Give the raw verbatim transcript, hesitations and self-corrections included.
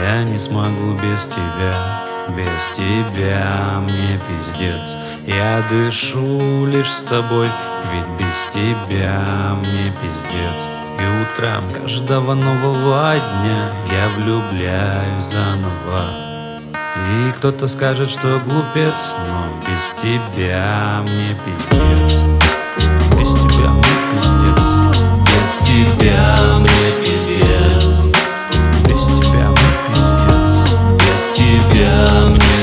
Я не смогу без тебя, без тебя мне пиздец. Я дышу лишь с тобой, ведь без тебя мне пиздец. И утром каждого нового дня я влюбляюсь заново. И кто-то скажет, что глупец, но без тебя мне пиздец. Без тебя мне пиздец. Без тебя мне пиздец. Без тебя мне пиздец. Без тебя мне